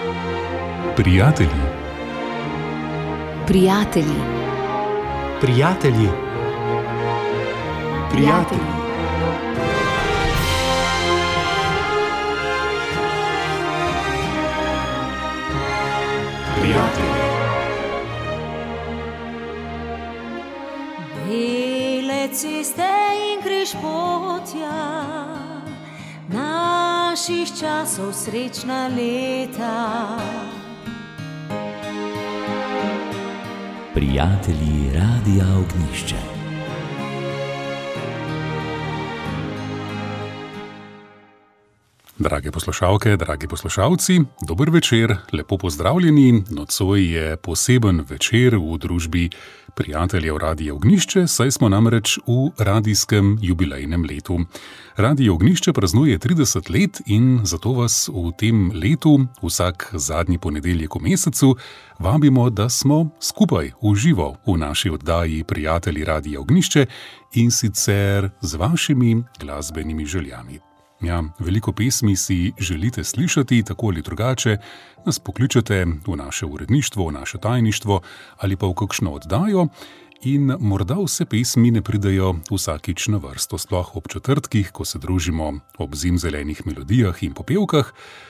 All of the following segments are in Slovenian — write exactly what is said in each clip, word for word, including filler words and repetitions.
Prijatelji. Prijatelji. Prijatelji. Prijatelji. Prijatelji. Bele ceste in križpotja, naših časov srečna leta. Prijatelji Radia Ognjišče. Drage poslušalke, dragi poslušalci, dober večer, lepo pozdravljeni. Nocoj je poseben večer v družbi prijateljev Radia Ognjišče, saj smo namreč v radijskem jubilejnem letu. Radio Ognjišče praznuje trideset let in zato vas v tem letu, vsak zadnji ponedeljek v mesecu, vabimo, da smo skupaj v živo v naši oddaji Prijatelji Radia Ognjišče in sicer z vašimi glasbenimi željami. Ja, veliko pesmi si želite slišati, tako ali drugače, nas pokličete v naše uredništvo, v naše tajništvo ali pa v kakšno oddajo in morda vse pesmi ne pridejo vsakič na vrsto, sploh ob četrtkih, ko se družimo ob zimzelenih melodijah in popevkah.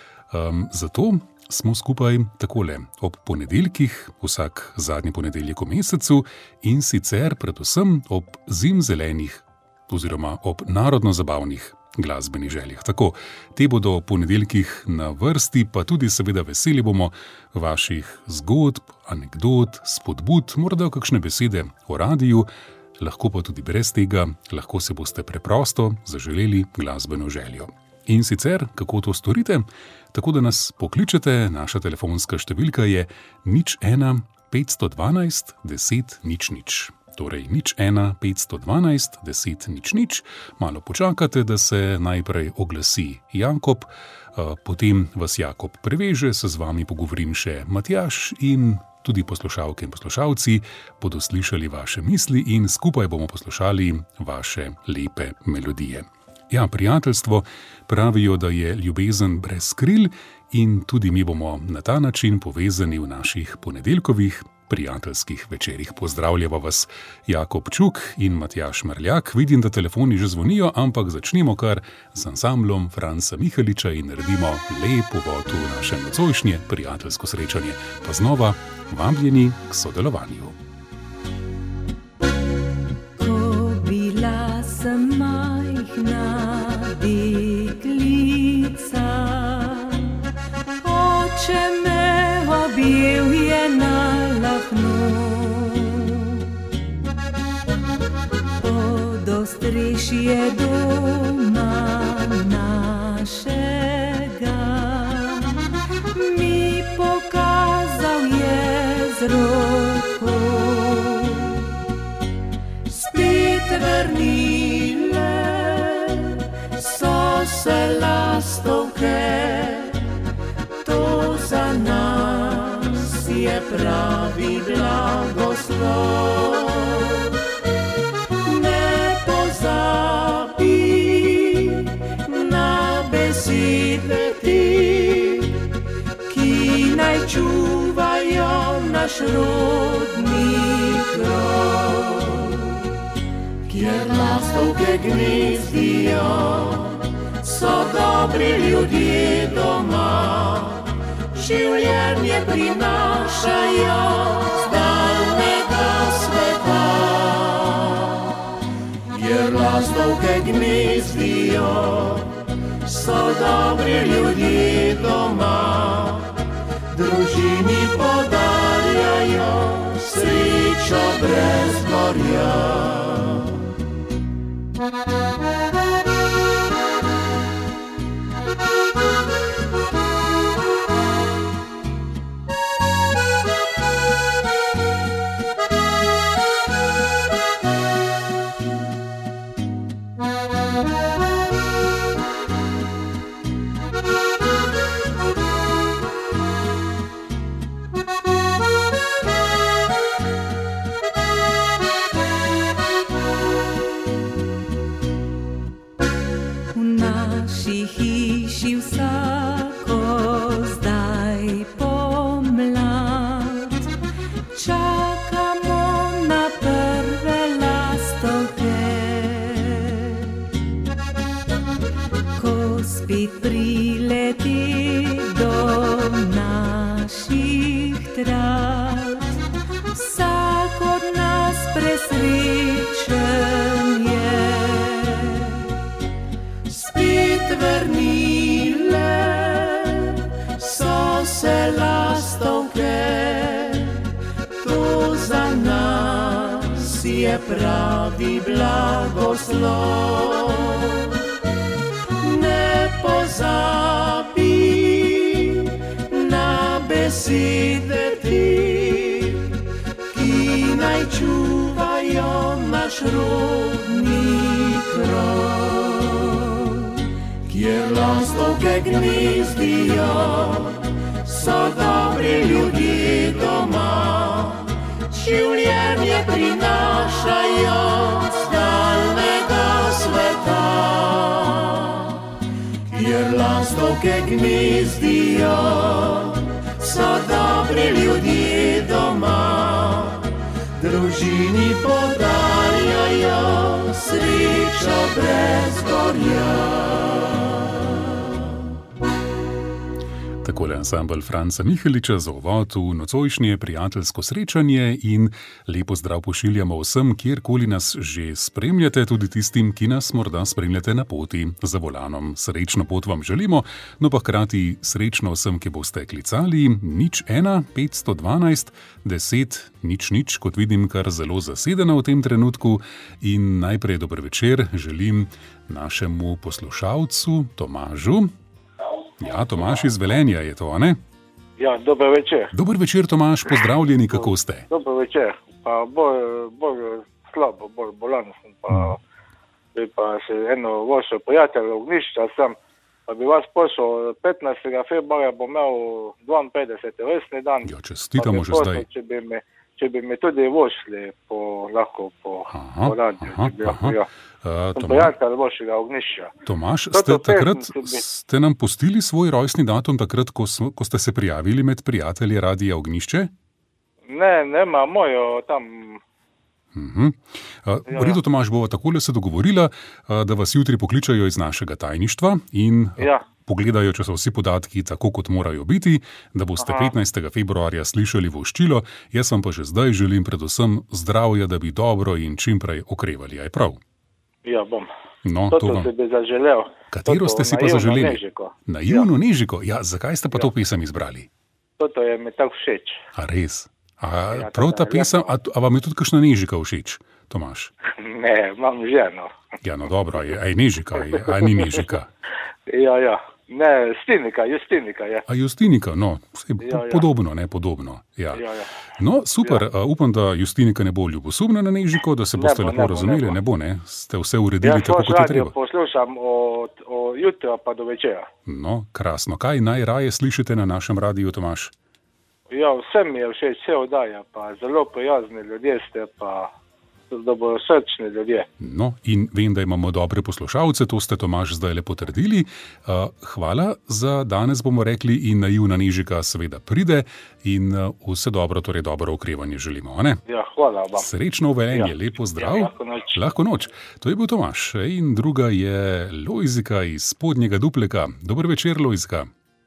Um, zato smo skupaj takole ob ponedeljkih, vsak zadnji ponedeljek v mesecu in sicer predvsem ob zimzelenih oziroma ob narodno-zabavnih glasbenih željah. Tako, te bodo v ponedeljkih na vrsti, pa tudi seveda veseli bomo vaših zgodb, anekdot, spodbud, morda kakšne besede o radiju, lahko pa tudi brez tega, lahko se boste preprosto zaželeli glasbeno željo. In sicer, kako to storite? Tako da nas pokličete, naša telefonska številka je nič ena petsto dvanajst deset nič nič. Torej nič ena petsto dvanajst deset nič nič, malo počakate, da se najprej oglasi Jakob, potem vas Jakob preveže, se z vami pogovorim še Matjaž in tudi poslušalke in poslušalci bodo slišali vaše misli in skupaj bomo poslušali vaše lepe melodije. Ja, prijateljstvo pravijo, da je ljubezen brez kril in tudi mi bomo na ta način povezani v naših ponedeljkovih prijateljskih večerih. Pozdravljava vas Jakob Čuk in Matjaž Merljak. Vidim, da telefoni že zvonijo, ampak začnimo kar z ansamblom Franca Miheliča in naredimo lep uvod v naše nocojšnje prijateljsko srečanje. Pa znova vabljeni k sodelovanju. Ko bila sem majhna deklica, oče me objel je na pod ostrešje doma našega mi pokazal je z roko. Spet vrnile so se lastovke, to za nas je pravi blagoslov. Ne pozabi na besede ti, ki naj čuvajo naš rodni krov. Kjer lastovke gnezdijo, so dobri ljudje doma, življenje prinašajo z daljnega sveta. Kjer lastovke gnezdijo, so dobri ljudje doma, družini podarjajo srečo brez gorja. je pravi blagoslov. Ne pozabi na besede ti, ki naj čuvajo naš rodni krov. Kjer lastovke gnezdijo, so dobri ljudje doma, življenje prinašajo z daljnega sveta. Kjer lastovke gnezdijo, so dobri ljudje doma, družini podarjajo srečo brez gorja. Takole ansambel Franca Miheliča za uvod v nocojšnje prijateljsko srečanje in lepo zdrav pošiljamo vsem, kjerkoli nas že spremljate, tudi tistim, ki nas morda spremljate na poti za volanom. Srečno pot vam želimo, no pa hkrati srečno vsem, ki boste klicali nič ena petsto dvanajst deset nič nič, kot vidim, kar zelo zasedena v tem trenutku. In najprej dober večer želim našemu poslušalcu Tomažu. Ja, Tomaž iz Velenja je to, ne? Ja, dober večer. Dober večer, Tomaž, pozdravljeni, kako ste? Dober večer, pa bolj, bolj slabo, bolj bolan sem, pa bi pa se eno vašo prijatelja Ognjišča sem, pa bi vas pošel petnajstega februarja, bom imel dvainpetdeseti rojstni dan. Ja, čestitamo že zdaj. Če bi me, če bi me tudi vošli po, lahko po, aha, po radiju. Aha, aha. Ja. Uh, Sem prijatelj vašega Ognjišča. Tomaž, ste, takrat, ste nam pustili svoj rojstni datum takrat, ko, so, ko ste se prijavili med prijatelji Radia Ognjišče? Ne, nema mojo tam... Uh-huh. Uh, v redu, Tomaž, bova takole se dogovorila, uh, da vas jutri pokličajo iz našega tajništva in ja. pogledajo, če so vsi podatki tako, kot morajo biti, da boste Aha. petnajstega februarja slišali voščilo. Jaz vam pa že zdaj želim predvsem zdravja, da bi dobro in čim prej okrevali. Je prav? Ja, bom. No, Toto to vam... se bi zaželel. Katero Toto ste si pa zaželeli? Nežiko. Naivno ja. Nežiko? Ja, zakaj ste pa ja. to pesem izbrali? Toto je mi tako všeč. A res? A ja, prav ta pesem, a, a vam je tudi kakšna Nežika všeč, Tomaž? Ne, imam ženo. Ja, no dobro, a je, a je Nežika, a ni Nežika? Ja, ja. Ne, Stinika, Justinika je. A Justinika, no, vse ja, ja. podobno, ne, podobno. Ja. Ja, ja. No, super, ja. uh, upam, da Justinika ne bo ljubosumna na Nežiko, da se boste bo, lepo ne bo, razumeli, ne bo. ne bo, ne? Ste vse uredili ja, tako, kot je treba. Ja, poslušam od, od jutra pa do večera. No, krasno. Kaj najraje slišite na našem radiju, Tomaž? Ja, vsem mi je všeč, vse oddaja, pa zelo prijazni ljudje ste, pa dobrosrčni ljudje. No, in vem, da imamo dobre poslušalce, to ste, Tomaž, zdaj le potrdili. Uh, hvala za danes, bomo rekli, in naivna Nežika seveda pride in uh, vse dobro, torej dobro okrevanje želimo, a ne? Ja, hvala vam. Srečno v Velenje, ja. lepo zdrav. Ja, lahko noč. Lahko noč. To je bil Tomaž in druga je Lojzika iz Spodnjega Dupleka. Dober večer, Lojzika.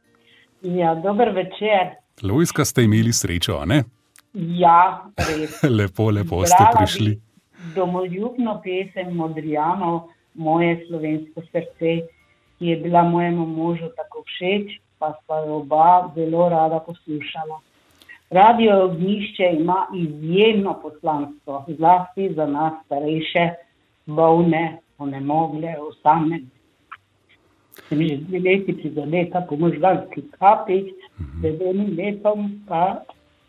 Ja, dober večer. Lojzika, ste imeli srečo, a ne? Ja, res. lepo, lepo ste prišli. Domoljubno pesem Modrijanov, Moje slovensko srce, ki je bila mojemu možu tako všeč, pa sva jo oba zelo rada poslušala. Radio Ognjišče ima izjemno poslanstvo, zlasti za nas starejše, bolne, onemogle, osamljene. Sem že dve leti prizadeta po možganski kapi, z enim letom pa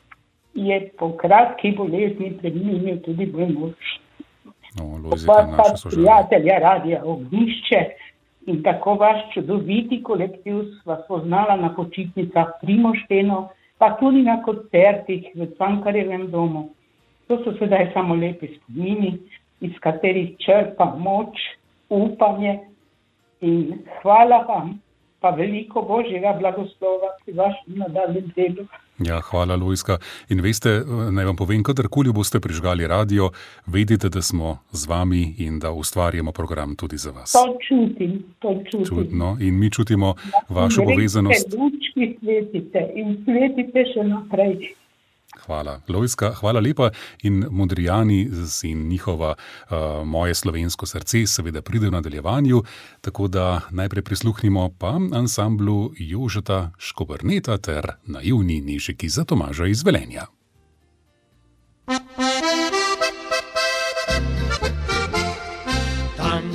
je po kratki bolezni preminil tudi moj mož. No, Lojzika, naša sožalja. Prijatelja Radia Ognjišče in tako vaš čudoviti kolektiv sva spoznala na počitnicah Primošteno, pa tudi na koncertih v Cankarjevem domu. To so sedaj samo lepi spomini, iz katerih črpa moč, upanje in hvala vam, pa veliko Božjega blagoslova pri vašem nadaljnjem delu. Ja, hvala, Lojzika. In veste, naj vam povem, kadarkoli boste prižgali radio, vedite, da smo z vami in da ustvarjamo program tudi za vas. To čutim, to čutim. Čudno. In mi čutimo ja, vašo povezanost. Lučki svetite in svetite še naprej. Hvala, Lojzika, hvala lepa. In Modrijani in njihova uh, Moje slovensko srce seveda pride v nadaljevanju, tako da najprej prisluhnimo pa ansamblu Jožeta Škoberneta ter naivni Nežiki za Tomaža iz Velenja.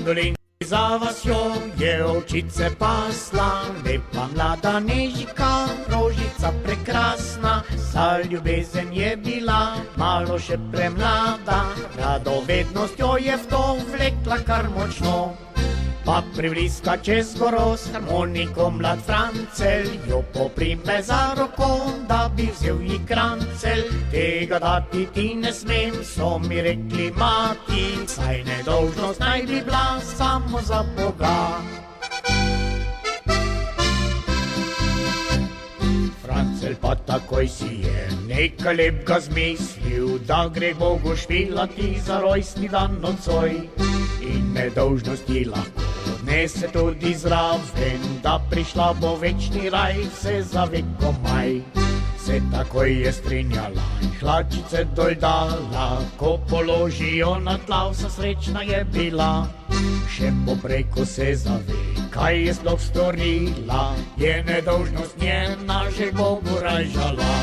dolini za vasjo je ovčice pasla, lepa mlada nežika, rožica prekrasna, za ljubezen je bila malo še premlada, radovednostjo je v to vlekla kar močno. Pa privliska čez goro s harmoniko mlad Francel, jo poprime za roko, da bi vzel ji krancel. Tega dati ti ne smem, so mi rekli mati, saj nedolžnost naj bi bila samo za Boga. Francel pa takoj si je nekaj lepega zmislil, da gre Bogu špilati za rojstni dan nocoj. In nedolžnosti lahko odnese tudi zraven, da prišla bo večni raj, se zave komaj. Se takoj je strinjala in hlačice dol dala, ko položijo na tla, vsa srečna je bila. Še poprej, ko se zave, kaj je sploh storila, je nedolžnost njena že Bogu ražala.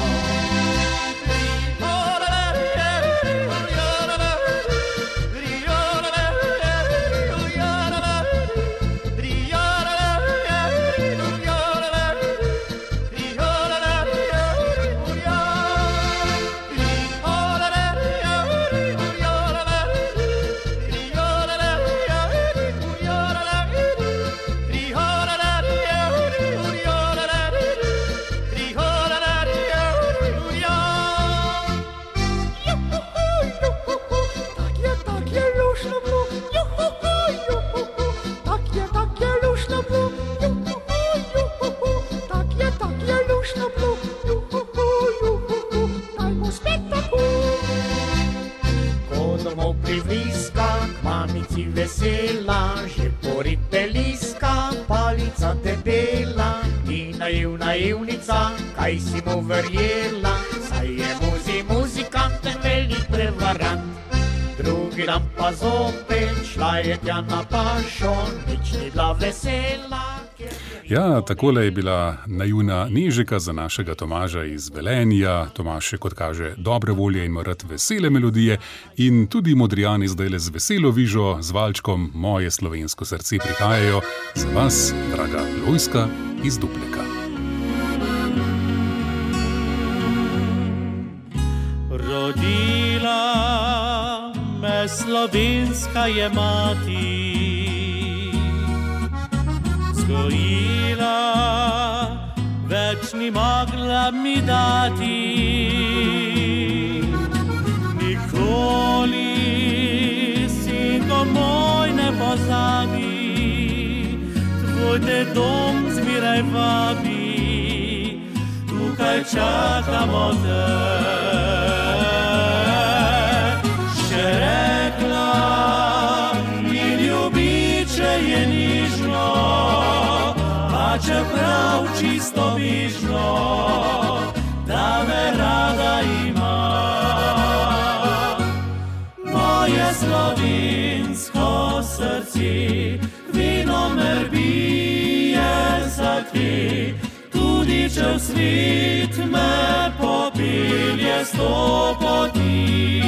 Vesela, že poripeliska, palica debela, ni naiv, naivnica, kaj si mu verjela, saj je muzi muzikant, velik prevarant. Drugi dan pa zopet šla je tja na pašo, nič ni bila vesela. Ja, takole je bila naivna Nežika za našega Tomaža iz Velenja. Tomaž je, kot kaže, dobre volje in ima rad vesele melodije in tudi Modrijani zdajle z veselo vižo, z valčkom Moje slovensko srce prihajajo za vas, draga Lojska iz Dupleka. Rodila me slovenska je mati, gojila, več ni mogla mi dati. Nikoli, sinko moj, ne pozabi, tvoj te dom zmeraj vabi, tukaj čakamo te. Še rekla mi ljubiče je nižno, čeprav čisto vižno, da me rada ima. Moje slovensko srce vinomer bije za te, tudi če v svet me popelje sto poti.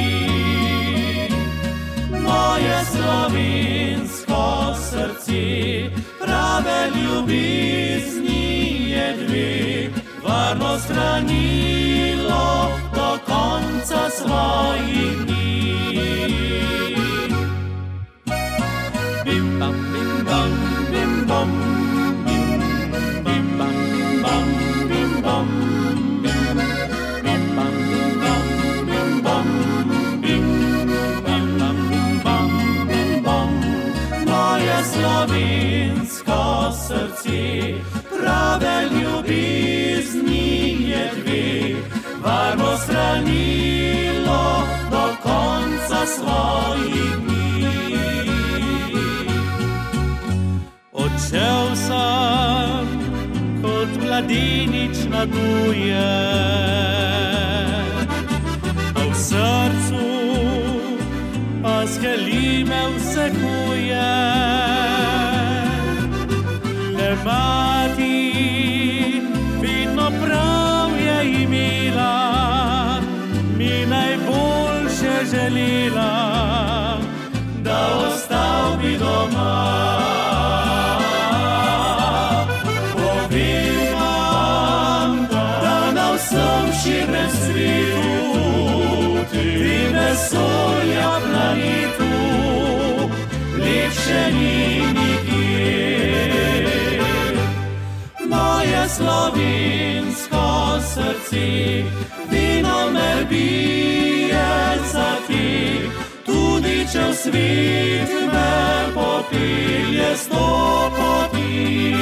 Moje slovensko srce prave ljubezni je dve, varno shranilo do konca svojih dni. Bim bam, bim bam, bim bam, bim bam, bam, bim bam, bim bam, bim bam, bim bam, bam, bim bam. Moje slovensko srce prave ljubezni je dve, varno shranilo do konca svojih dni. Odšel sem kot mladenič na tuje, a v srcu pa skeli me vsekuje. Le mati vedno prav je imela, mi najboljše želela, da ostal bi doma. širnem svitu, ti vesolja planetu, lepše ni nikjer. Moje slovensko srce, vinomer bije za ti, tudi če v svet me popelje sto poti.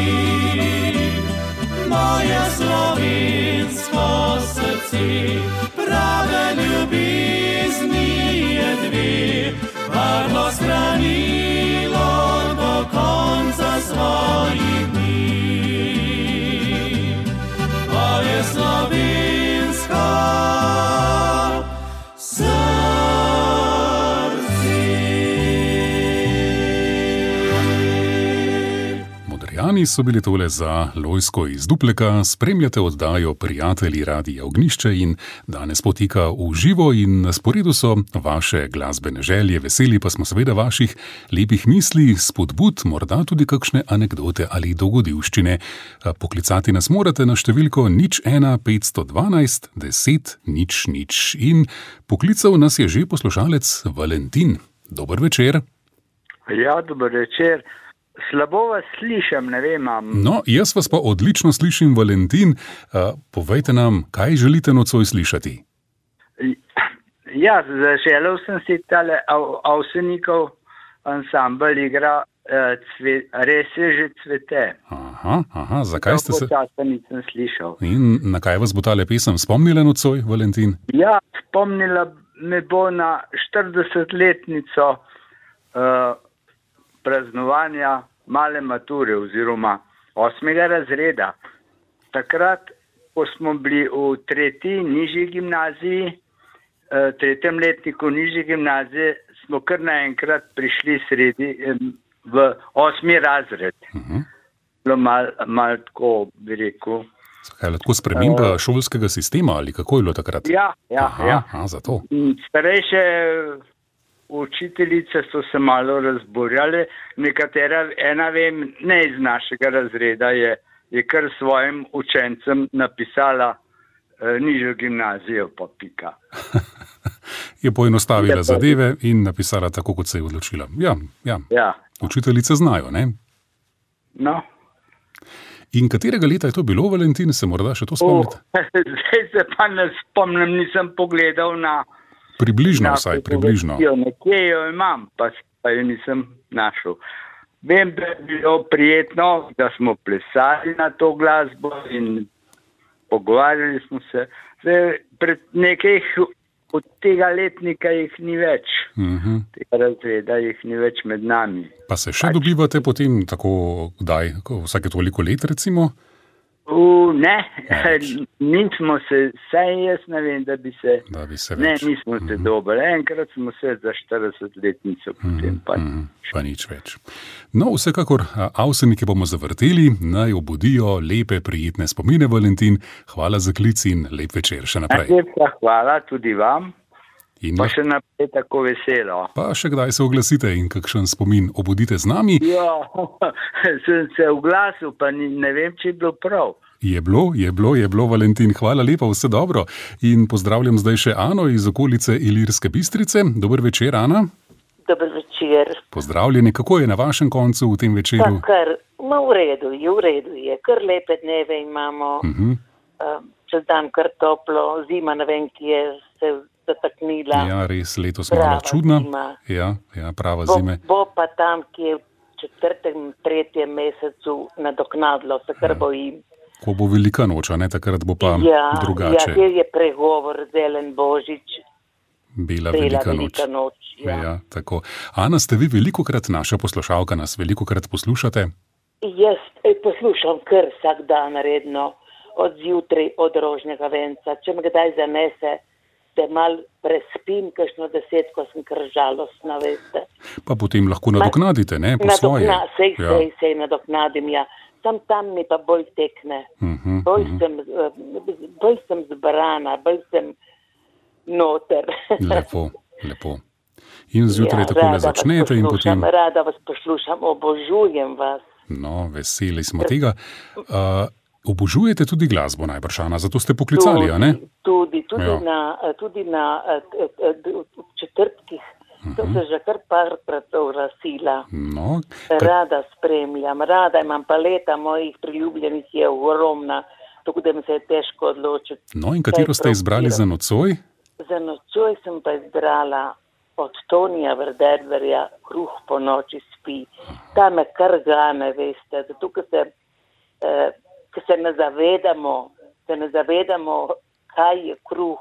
Moje slovensko srce, prave ljubezni je dve, varno shranilo do konca svojih dni. Moje slovensko srce. Modrijani so bili tole za Lojzko iz Dupleka, spremljate oddajo Prijatelji Radia Ognjišče in danes potika v živo in na sporedu so vaše glasbene želje, veseli pa smo seveda vaših lepih misli, spodbud, morda tudi kakšne anekdote ali dogodivščine. Poklicati nas morate na številko nič ena petsto dvanajst deset nič nič in poklical nas je že poslušalec Valentin. Dober večer. Ja, dober večer. Slabo vas slišam, ne vem, am... No, jaz vas pa odlično slišim, Valentin. Uh, povejte nam, kaj želite nocoj slišati? Ja, zaželel sem si tale Avsenikov ansambel igra uh, cve, Res je že cvete. Aha, aha, zakaj ste se... Časa nisem slišal. In na kaj vas bo tale pesem spomnila nocoj, Valentin? Ja, spomnila me bo na štiridesetletnico uh, praznovanja male mature oziroma osmega razreda. Takrat, ko smo bili v tretji nižji gimnaziji, tretjem letniku nižje gimnazije, smo kar naenkrat prišli sredi v osmi razred. Uh-huh. Mal, mal tako bi rekel. Kaj, lahko sprememba uh, šolskega sistema ali kako je bilo takrat? Ja, ja, aha, ja. Aha, zato. Starejše učiteljice so se malo razburjale, nekatera, ena vem, ne iz našega razreda je, je kar svojim učencem napisala eh, nižjo gimnazijo pa pika. Je poenostavila je zadeve in napisala tako, kot se je odločila. Ja, ja. ja. Učiteljice znajo, ne? No. In katerega leta je to bilo, Valentin, se morda še to spomnite? Oh, zdaj se pa ne spomnim, nisem pogledal na... Približno na vsaj, približno. Nekje jo imam, pa, pa jo nisem našel. Vem, da je bilo prijetno, da smo plesali na to glasbo in pogovarjali smo se. Zdaj, pred nekaj od tega letnika jih ni več. Uh-huh. Tega razreda jih ni več med nami. Pa se še pač dobivate potem tako, kdaj, vsake toliko let recimo? Uh, ne, nismo se, saj jaz ne vem, da bi se, da bi se ne, nismo se mm-hmm. dobili. Enkrat smo se za štiridesetletnico, potem pa, mm-hmm. pa nič več. No, vsekakor Avsenike bomo zavrteli, naj obudijo lepe, prijetne spomine, Valentin. Hvala za klic in lep večer še naprej. Lepša hvala tudi vam. In pa še naprej tako veselo. Pa še kdaj se oglasite in kakšen spomin obudite z nami? Ja, sem se oglasil, pa ne vem, če je bilo prav. Je bilo, je bilo, je bilo, Valentin. Hvala lepa, vse dobro. In pozdravljam zdaj še Ano iz okolice Ilirske Bistrice. Dober večer, Ana. Dober večer. Pozdravljeni, kako je na vašem koncu v tem večeru? Pa kar, ma v redu je, v redu je. Kar lepe dneve imamo, uh-huh. uh, čez dan kar toplo, zima ne vem, ki je se zataknila. Ja, res, letos malo čudna. Ja, ja, prava bo, zime. Bo pa tam, ki je v četrtem, tretjem mesecu nadoknadlo, se kar ja. bojim. Ko bo velika noča, ne, takrat bo pa ja, drugače. Ja, kjer je pregovor zelen Božič. Bela, Bela velika, velika noč. noč ja. Ja, tako. Ana, ste vi velikokrat naša poslušalka, nas velikokrat poslušate? Jaz poslušam kar vsak dan redno, od zjutraj, od rožnega venca. Če me kdaj zanese, se mal prespim, kakšno desetko sem kar žalostna, veste. Pa potem lahko nadoknadite, ne, po svoje. Nadokna, sej, ja. sej, sej nadoknadim, ja. Sam tam mi pa bolj tekne. Uh-huh, bolj, uh-huh. sem, bolj sem zbrana, bolj sem noter. Lepo, lepo. In zjutraj ja, takole začnete in potem... Rada vas poslušam, obožujem vas. No, veseli smo tega. Uh, Obožujete tudi glasbo najbrž, Ana, zato ste poklicali, tudi, a ne? Tudi, tudi ja. na, tudi na četrtkih. Uh-huh. To se že kar parkrat oglasila. No, rada spremljam, rada imam paleta mojih priljubljenih je ogromna, tako da mi se je težko odločiti. No, in katero ste izbrali za nocoj? Za nocoj sem pa izbrala od Tonija Verderverja Kruh po noči spi. Ta me kar gane, veste, zato, ker se, eh, ker se ne zavedamo, se ne zavedamo, kaj je kruh.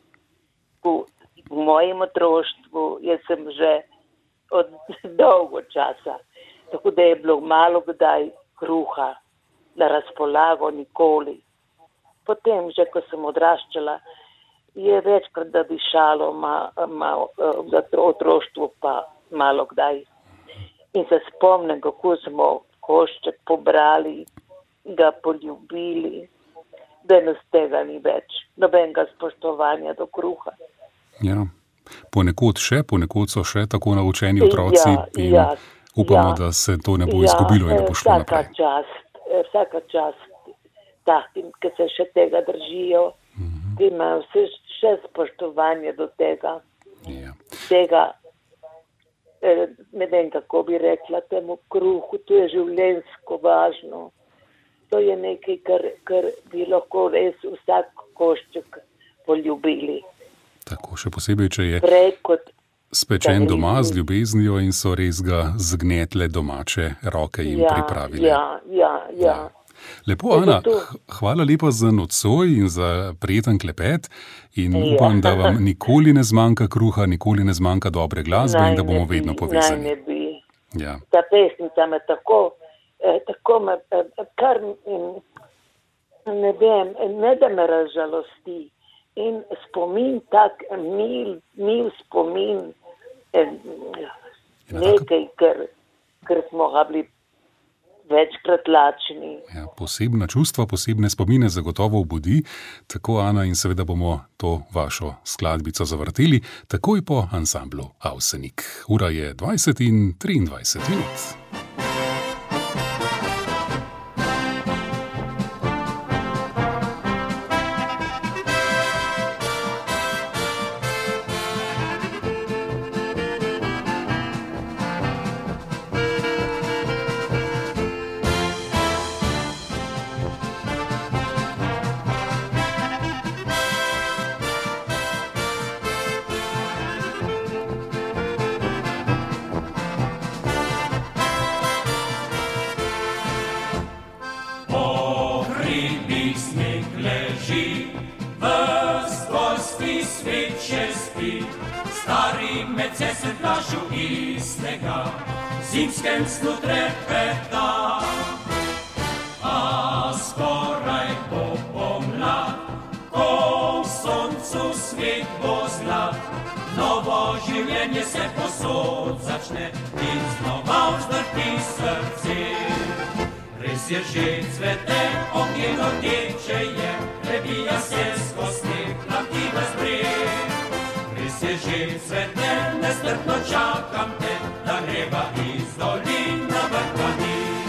V mojem otroštvu, jaz sem že od dolgo časa, tako da je bilo malo kdaj kruha na razpolago, nikoli. Potem, že ko sem odraščala, je večkrat, da bi šalo ma, ma, za otroštvu pa malo kdaj. In se spomnim, kako smo košček pobrali, ga poljubili, danes tega ni več, nobenega spoštovanja do kruha. Ja, ponekod še, ponekod so še tako naučeni otroci ja, in ja, upamo, ja, da se to ne bo ja, izgubilo in da bo šlo vsaka naprej. Čast, vsaka čast takim, ki se še tega držijo, Mhm. ki imajo vse, še spoštovanje do tega. Ja. Tega, eh, ne vem, kako bi rekla temu kruhu, to je življenjsko važno. To je nekaj, kar, kar bi lahko res vsak košček poljubili. Tako, še posebej, če je Prej kot spečen da doma ne- z ljubeznijo in so res ga zgnetle domače roke jim ja, pripravile. ja, ja, ja. Lepo, Je Ana, to. h- hvala lepa za nocoj in za prijeten klepet in Ja. upam, da vam nikoli ne zmanjka kruha, nikoli ne zmanjka dobre glasbe in da Naj bomo ne bi, vedno Naj povezani. ne bi. Ja. Ta pesnica me tako, eh, tako me, eh, kar, mm, ne vem, ne da me razžalosti. In spomin tak, mil, mil spomin, eh, nekaj, ker, ker smo ga bili večkrat lačni. Ja, posebna čustva, posebne spomine zagotovo obudi, tako Ana, in seveda bomo to vašo skladbico zavrteli takoj po ansamblu Avsenik. Ura je dvajset in triindvajset minut. Po hribih sneg leži, ves gorski svet še spi. Stari medse se plašu iz snega, zimskem snu trepeta. A skoraj bo pomlad, ko v soncu svet bo zlat. Novo življenje se posod začne in znova vzdrti srce. Res je že cvete, ognjeno teče je, prebija se skozi sneg, lahki vas breg. Res je že cvete, nestrpno čakam te, da greva iz dolin na vrh planin.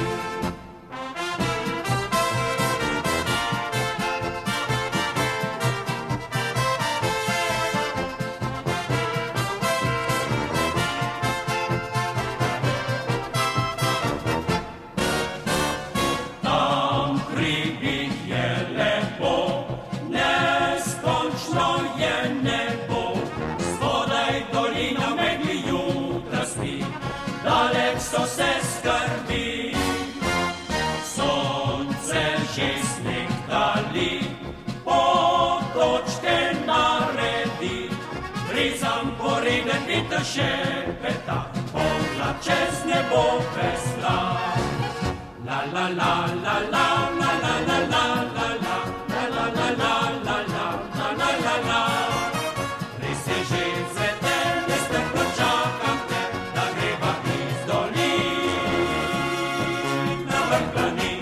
Tam v hribih je lepo, neskončno je nebo. Spodaj dolina v megli jutra spi, dalek so se skrbi. Sonce že sneg dali, potočke naredi. Brizam poreden veter šepeta, pogled čez nebo vesla. La la la la la la la la la la la la la la la la la la la la. Res je že cvete, nestrpno čakam te, da greva iz dolin na vrh planin.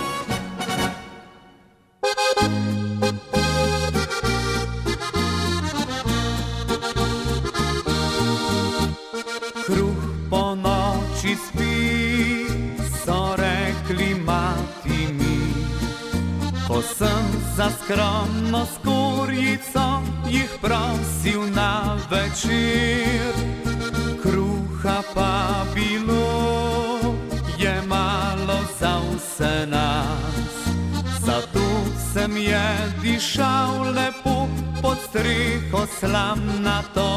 Kruh po noči spi, so rekli mati mi. skromno skorjico jih prosil na večer. Kruha pa bilo je malo za vse nas, zato sem je dišal lepo pod streho slamnato.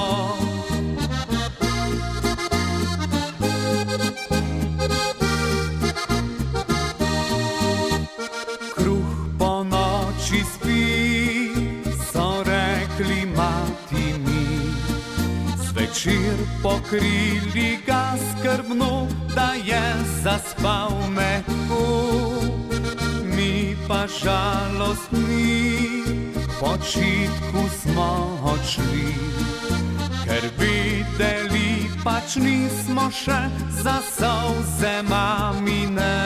Zvečer pokrili ga skrbno, da je zaspal mehko. Mi pa žalostni počitku smo odšli, ker videli pač nismo še za solze mamine.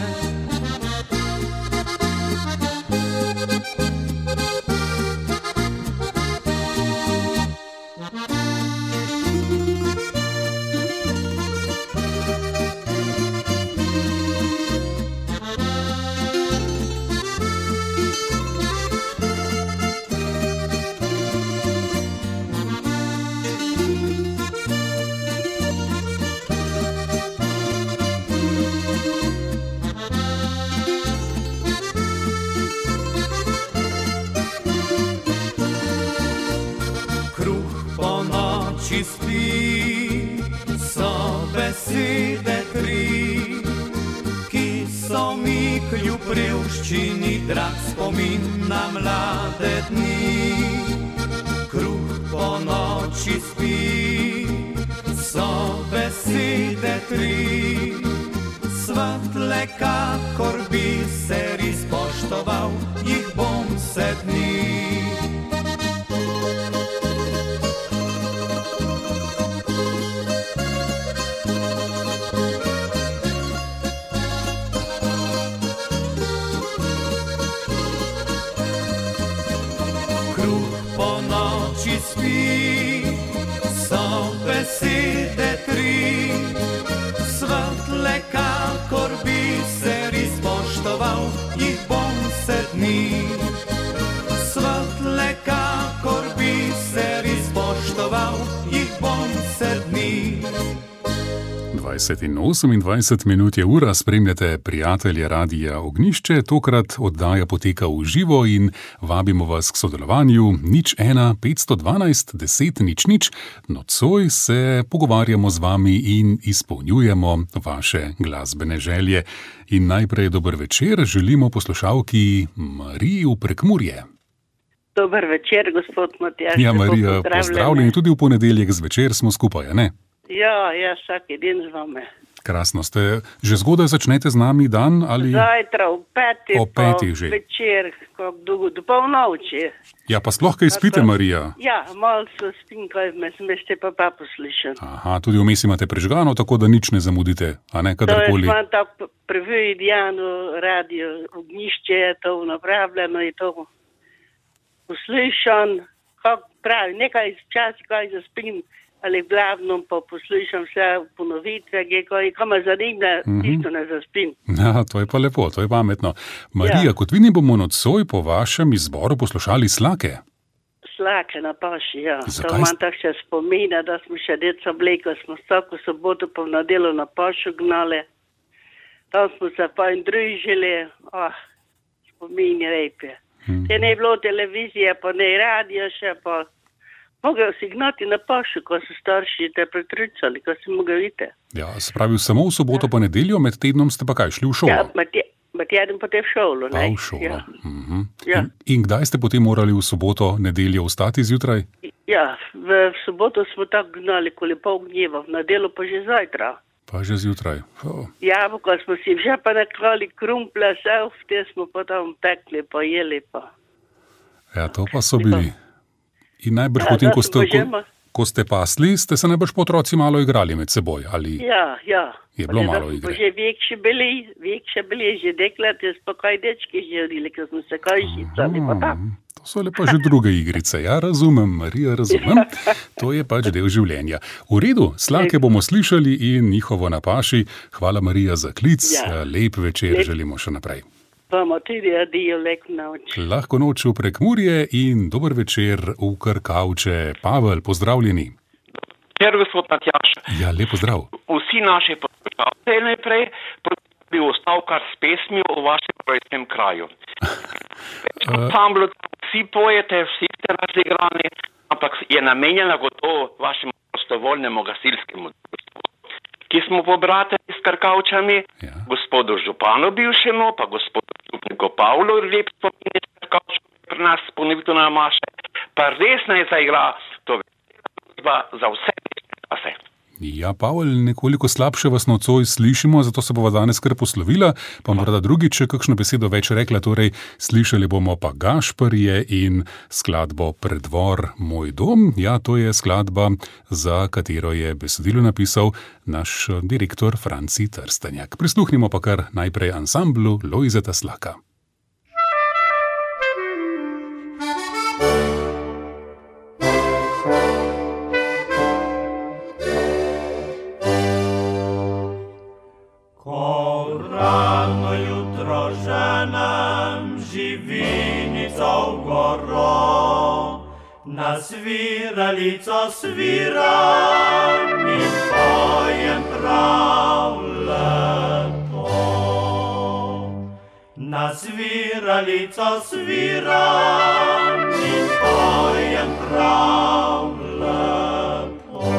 Spi, so besede tri, ki so mi kljub revščini drag spomin na mlade dni. Kruh po noči spi, so besede tri, svetle kakor bi se res spoštoval, jih bom vse dni. So besede tri, svetle kakor bi se res spoštoval, jih bom vse dni. Svetle kakor bi se res spoštoval, jih bom vse dni. dvajset in osemindvajset minut je ura, spremljate Prijatelje Radia Ognjišče, tokrat oddaja poteka v živo in vabimo vas k sodelovanju. Nič ena, petsto dvanajst, deset, nič nič, nocoj se pogovarjamo z vami in izpolnjujemo vaše glasbene želje. In najprej dober večer, želimo poslušalki Mariji v Prekmurje. Dober večer, gospod Matjaž. Ja, Marija, pozdravljeni, tudi v ponedeljek zvečer smo skupaj, ne? Ja, ja, vsak dan z vami. Krasno, ste že zgodaj začnete z nami dan? Ali... Zajtra, v petih, o petih že. Večer, do, do polnoči. Ja, pa sploh kaj spite, Marija? Ja, malo so spim, kaj me smeste pa pa poslušam. Aha, tudi vmes imate prežgano, tako da nič ne zamudite, a ne, kadarkoli. To je imam tako prvi Dijano Radio Ognjišče, je to napravljeno, je to poslušam, kako pravi, nekaj časi, kaj zaspim, ali glavno pa poslušam vse ponovitve, kaj me zanima, mm-hmm. tisto ne zaspim. Ja, to je pa lepo, to je pametno. Marija, ja. Kot vidim, bomo nocoj po vašem izboru poslušali Slake. Slake na paši, ja. Zakaj? To imam tako še spomina, da smo še deca bili, ko smo vsako soboto pa v nedelo na pašu gnali. Tam smo se pa in družili, oh, spomini lepe. Mm-hmm. Te ne je bilo televizije, pa ne radio še, pa mogel si gnati na pašu, ko so starši te pretricali, ko si mogel videti. Ja, se pravi, samo v soboto pa nedeljo, med tednom ste pa kaj, šli v šolo? Ja, med, te, med tednom pa te v šolo, ne? Pa v šolo. Ja. Mm-hmm. Ja. In, in kdaj ste potem morali v soboto, nedeljo vstati zjutraj? Ja, v, v soboto smo tako gnali, koli pol gnjeva, v nedelo pa že zajtra. Pa že zjutraj. Oh. Ja, ko smo si že pa naklali krumple, vse v te smo pa tam pekli, pa jeli pa. Ja, to pa so bili. In najbrž ja, potem, ko ste, ko, ko ste pasli, ste se najbrž po otroci malo igrali med seboj, ali ja, ja. Je bilo pa malo igre? Že vekši bili, vekši bili, že deklate, spokaj dečki želili, ko smo se kaj žicali, pa tam. To so le pa že druge igrice, ja, razumem, Marija, razumem. To je pač del življenja. V redu, Slake bomo slišali in njihovo na paši. Hvala, Marija, za klic. Ja. Lep večer Lep. Želimo še naprej. Vama tudi adijo, lep noč. Lahko noč v Prekmurje in dober večer v Krkavče. Pavel, pozdravljeni. Večer, gospod Matjaž. Ja, lep pozdrav. Vsi naši poslušalci najprej bi ostal kar s pesmijo o vašem rojstnem kraju. Ansamblu vsi pojete, vsi ste razigrani, ampak je namenjena gotovo vašemu prostovoljnemu gasilskemu društvu, ki smo pobrateni s Krkavčami, ja. Gospodu županu bivšemu, pa gospodu župniku Pavlu, lep spomin iz Krkavča, pri nas ponovito na Maše, pa res naj zaigra to za vse čase. Ja, Pavel, nekoliko slabše vas nocoj slišimo, zato se bova danes kar poslovila, pa morda drugič kakšno besedo več rekla, torej slišali bomo pa Gašperje in skladbo Predvor moj dom. Ja, to je skladba, za katero je besedilo napisal naš direktor Franci Trstenjak. Prisluhnimo pa kar najprej ansamblu Lojzeta Slaka. Na sviralico sviram in pojem prav lepo. Na sviralico sviram in pojem prav lepo.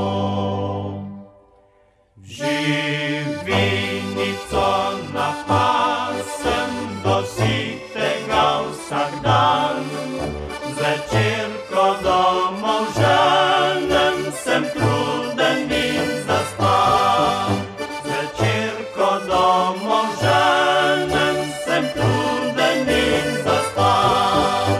Živinico napasem do sitega vsak dan, zvečer domov ženem, sem truden in zaspan. Zvečer, ko domov ženem, sem truden in zaspan.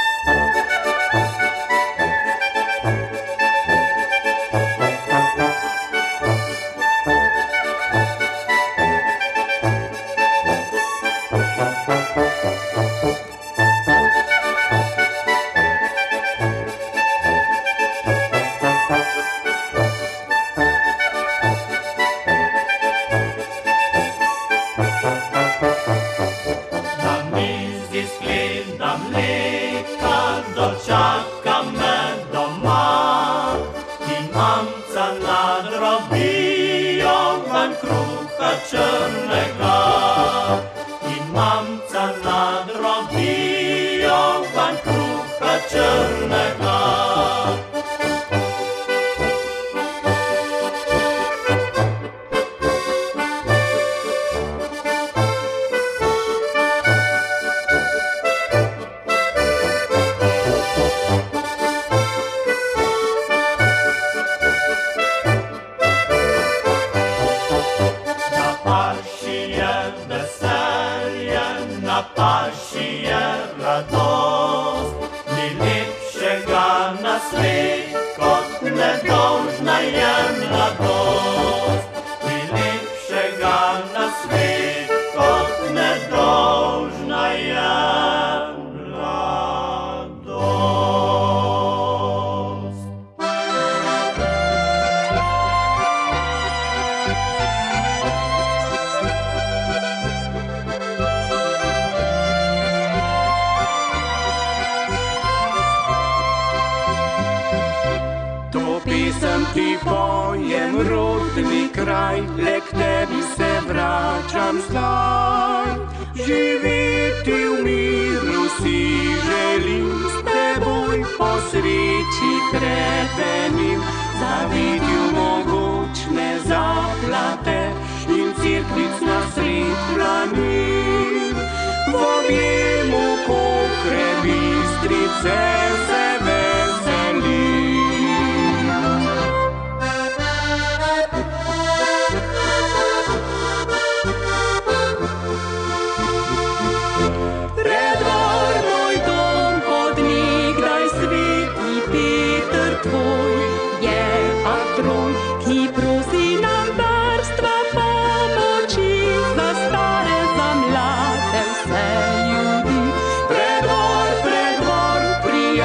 Črnega in mamca nadrobijo van kruha črnega. Predvor, predvor, pri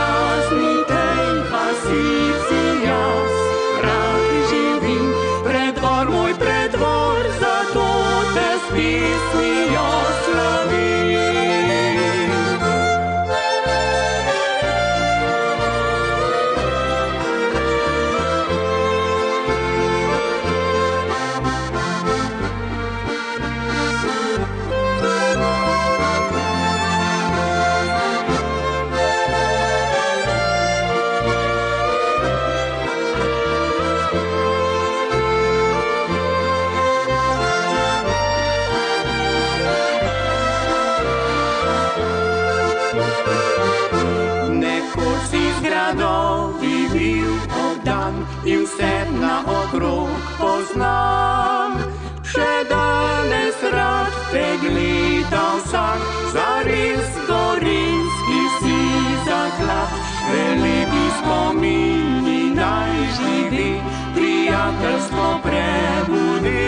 spomini naj živi, prijateljstvo prebudi,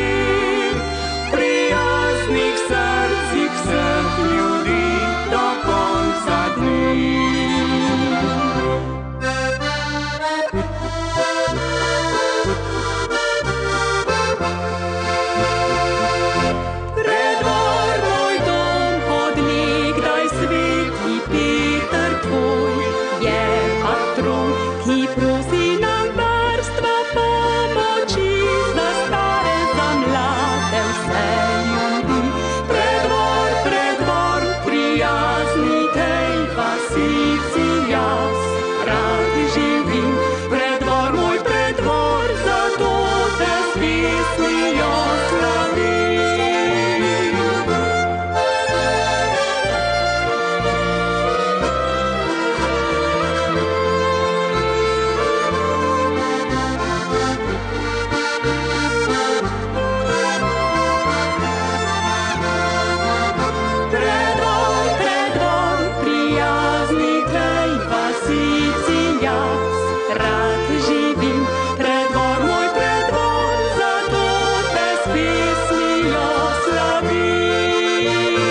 prijaznih srcih vseh ljudi do konca dni. Predvor moj dom, od nikdaj sveti Peter tvoj, je patron, ki prosi nam varstva pomoči, za stare, za mlade, vse ljudi. Predvor, predvor, prijazni tej vasici jaz rad živim. Predvor moj predvor, zato te s pesmijo slavim. Predvor, predvor, prijazni tej vasici jaz rad živim. Predvor moj predvor, zato te s pesmijo slavim.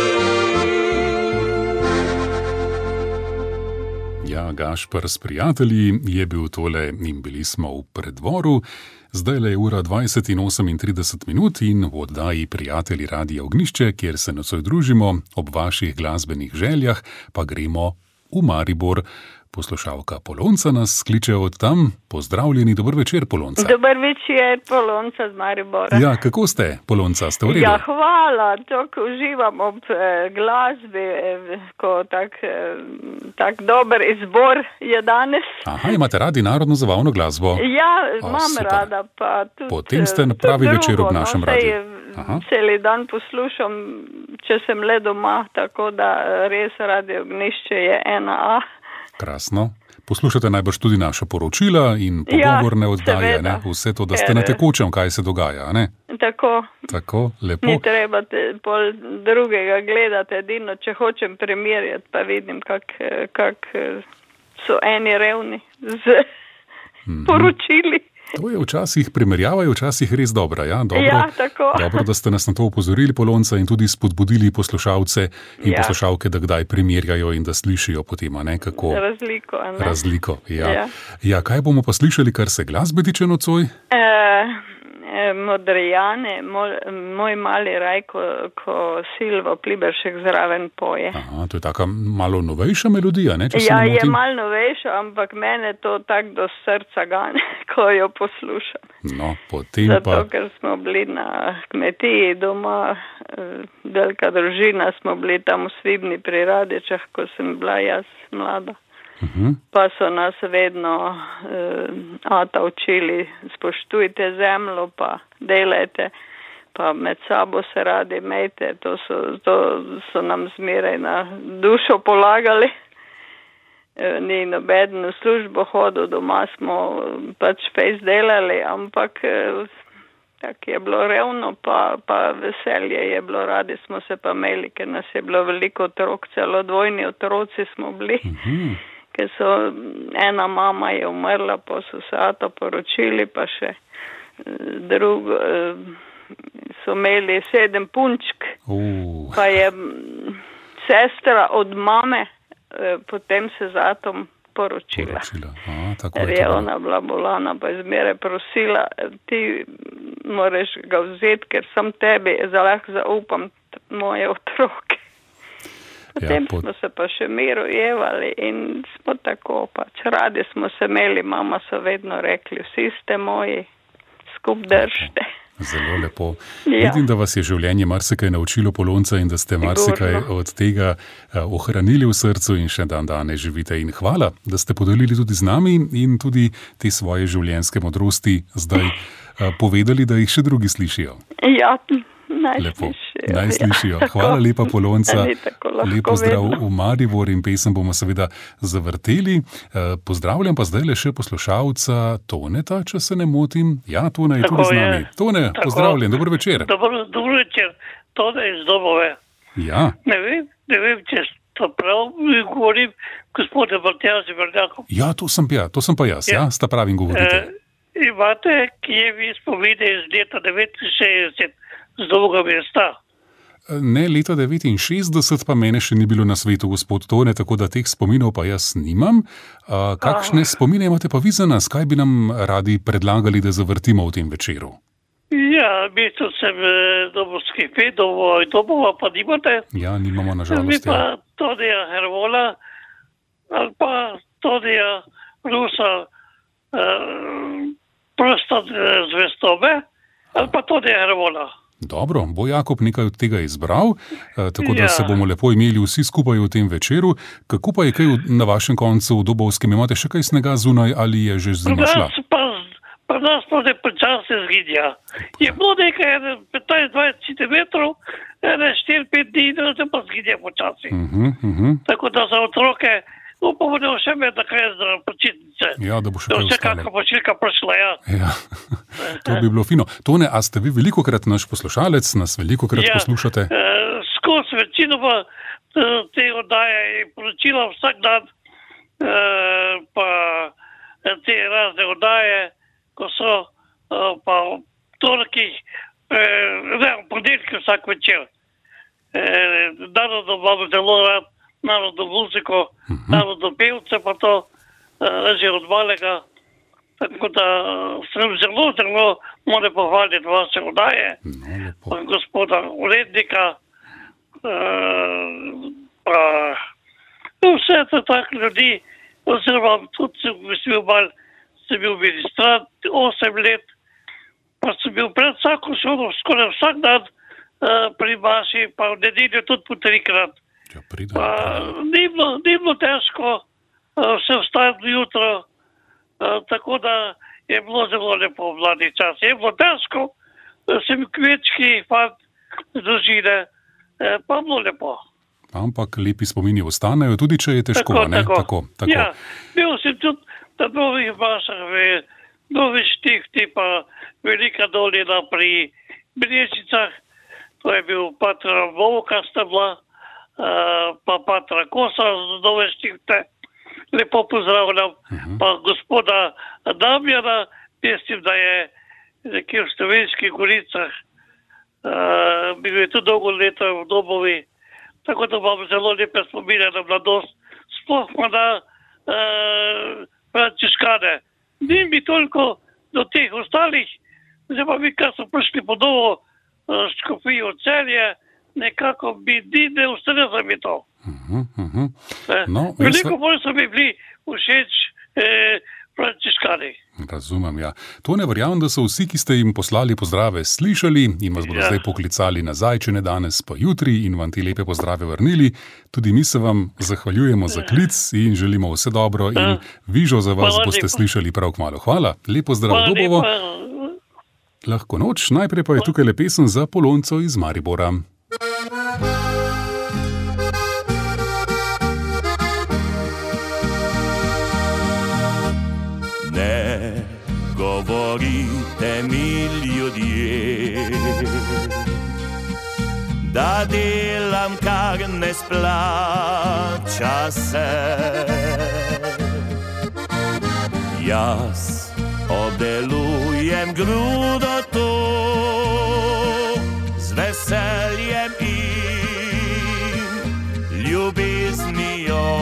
Ja, Gašper s prijatelji je bil tole in bili smo v Predvoru. Zdaj je ura dvajset in osemintrideset minut in v oddaji Prijatelji Radia Ognjišče, kjer se nocoj družimo, ob vaših glasbenih željah pa gremo v Maribor. Poslušalka Polonca nas kliče od tam. Pozdravljeni, dober večer, Polonca. Dober večer, Polonca z Maribora. Ja, kako ste, Polonca, ste v redu? Ja, hvala, tako uživam ob eh, glasbi, eh, ko tak, eh, tak dober izbor je danes. Aha, imate radi narodno zabavno glasbo? Ja, O, imam super. rada, pa tudi Potem ste na tudi pravi drugo, večer ob našem no, radiu. saj, Aha. celi dan poslušam, če sem le doma, tako da eh, res Radio Ognjišče je ena A. Krasno. Poslušate najbrž tudi naša poročila in pogovorne Ja, oddaje, seveda. ne? Vse to, da ste Ker- na tekočem, kaj se dogaja, ne? Tako, Tako, lepo. ni treba te, pol drugega gledati, edino, če hočem primerjati, pa vidim, kak, eh, kak eh, so eni revni z poročili. To je včasih, primerjava je včasih res dobra, ja? Dobro, Ja, tako. dobro, da ste nas na to upozorili, Polonca, in tudi spodbudili poslušalce in Ja. poslušalke, da kdaj primerjajo in da slišijo potem, a ne, kako Razliko, a ne? razliko. Ja. Ja. Ja, kaj bomo pa slišali, kar se glasbe tiče nocoj? E, e, Modrijane, moj, moj mali raj, ko, ko Silvo Pliberšek zraven poje. Aha, to je taka malo novejša melodija, ne, če se Ja, ne je motim? malo novejša, ampak mene to tako do srca gane, ko jo poslušam. No, potem Zato, pa... ker smo bili na kmetiji doma, eh, velika družina, smo bili tam v Svibni pri Radičah, ko sem bila jaz mlada. Uh-huh. Pa so nas vedno eh, ata učili, spoštujte zemljo, pa delajte, pa med sabo se radi imejte, to so, to so nam zmeraj na dušo polagali. Eh, Ni nobeden v službo hodil, doma smo eh, pač fejs delali, ampak eh, tako je bilo revno, pa, pa veselje je bilo, radi smo se pa imeli, ker nas je bilo veliko otrok, celo dvojni otroci smo bili. Uh-huh. Ker so, ena mama je umrla, pa so se ata poročili, pa še eh, drugo, eh, so imeli sedem punčk, Uh. pa je mm, sestra od mame eh, potem se z atom poročila. Poročila. A, tako Ker je je to. ona bila bolana, pa je zmeraj prosila, eh, ti moraš ga vzeti, ker sem tebi lahko zaupam t- moje otroke. Potem Ja, po- smo se pa še mirojevali in smo tako pač. Radi smo se imeli, mama so vedno rekli, vsi ste moji, skup držite. Zelo lepo. Ja. Vidim, da vas je življenje marsikaj naučilo, Polonca, in da ste Sigurno. marsikaj od tega eh, ohranili v srcu in še dan danes živite. In hvala, da ste podelili tudi z nami in tudi te svoje življenjske modrosti zdaj eh, povedali, da jih še drugi slišijo. Ja, naj Lepo, slišijo. naj slišijo. Ja, Hvala lepa, Polonca. Ni tako lahko Lep pozdrav vedno. v Maribor in pesem bomo seveda zavrteli. Eh, Pozdravljam pa zdaj le še poslušalca Toneta, če se ne motim. Ja, Tone je Tako tudi z je. nami. Tone, Tako. pozdravljen, dober večer. Dobro, dobro večer, to da je iz Dobove. Ja, Ne vem, ne vem, če To prav govorim, gospode Matjaž Vrnjakov. Ja, to sem pa, to sem pa jaz, ja, ja sta pravim govorite. E, imate, kje vi spomine iz leta devetinšestdeset z Dolga mesta? Ne, leta devetinšestdeset pa mene še ni bilo na svetu, gospod Tone, tako da teh spominov pa jaz nimam. A, kakšne Aha. spomine imate pa vi za nas? Kaj bi nam radi predlagali, da zavrtimo v tem večeru? Ja, mislil sem domovskih pedov, domova pa nimate. Ja, nimamo nažalost. Mi pa Tonija Hervola ali pa Tonija Rusa eh, prosta zvestobe ali pa Tonija Hervola. Dobro, bo Jakob nekaj od tega izbral, eh, tako da Ja. se bomo lepo imeli vsi skupaj v tem večeru. Kako pa je kaj na vašem koncu v Dobovskem? Imate še kaj snega zunaj ali je že zima šla? Pa, pa nas to ne počasi zginja. Je bilo nekaj petnajst dvajset centimetrov, ene štiri pet dni, da se pa zginja počasi. Uh-huh, uh-huh. Tako da za otroke upamo, da bo še med nakaj za počitnice. Ja, da bo še Da kaj bo še ostalo. kakšna počilka prišla, ja. Ja, to bi bilo fino. Tone, a ste vi velikokrat naš poslušalec, nas velikokrat Ja, poslušate? eh, skozi večinoma eh, te oddaje in poročila vsak dan, eh, pa eh, te razne oddaje, ko so eh, pa v torkih, eh, ne, v ponedeljkih vsak večer. Eh, narodno imamo zelo rad, narodno muziko, uh-huh. narodno pevce, pa to eh, že od malega. Tako da sem zelo, zelo moram pohvaliti vaše oddaje, no, gospoda urednika, uh, pa vse to tak ljudi, oziroma tudi sem bil mal, sem bil ministrant osem let, pa sem bil pred vsako šolo skoraj vsak dan uh, pri Maši, pa v nedeljo tudi po trikrat. Ja, pridem, pa, ni, bilo, ni bilo težko uh, se vstati jutro. Uh, tako da je bilo zelo lepo v mladih čas. Je bilo težko, uh, sem kmečki fant z družine, uh, pa bilo lepo. Ampak lepi spomini ostanejo, tudi če je težko, Tako, ne? tako. Tako, tako. Ja, bil sem tudi na novih vašah, v novih štihti, pa Velika dolina pri Brečicah, to je bil patra Vovka sta bila, uh, pa patra Kosa z nove štihte. Lepo pozdravljam, uh-huh. pa gospoda Damjana, mislim, da je nekje v Slovenskih goricah, uh, bil je tudi dolgo leta v Dobovi, tako da imam zelo lepe spomine na mladost, sploh pa na uh, Frančiškane. Ni mi toliko do teh ostalih, zdaj pa mi, kar so prišli po novo uh, škofijo Celje, nekako bi ni ne ustreza mi to. Uh-huh, uh-huh. Eh, No, Veliko jaz- bolj so mi bili všeč eh, Frančiškani. Razumem, ja. To ne verjamem, da so vsi, ki ste jim poslali pozdrave, slišali in vas bodo Ja. zdaj poklicali nazaj, če ne danes, pa jutri in vam te lepe pozdrave vrnili. Tudi mi se vam zahvaljujemo za klic in želimo vse dobro in Ja. vižo za vas Hvala boste lepa. slišali prav kmalu. Hvala, lepo zdrav Hvala Dobovo. lepa. Lahko noč, najprej pa je tukaj le pesem za Polonco iz Maribora. Ne govorite mi ljudje, da delam kar ne splača se. Jaz obdelujem grudoto z veseljem in ljubeznijo.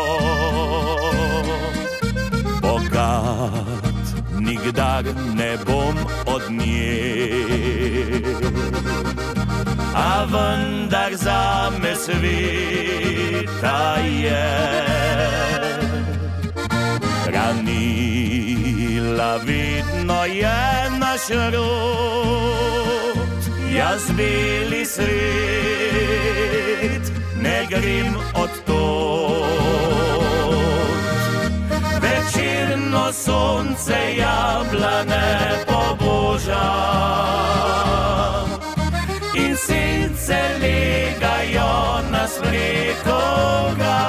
Bogat nikdar ne bom od nje, a vendar zame sveta je. Hranila vidno je naš rod, jaz bili svet ne grem od tod. Večerno sonce jablane poboža in sence legajo na smrekoga.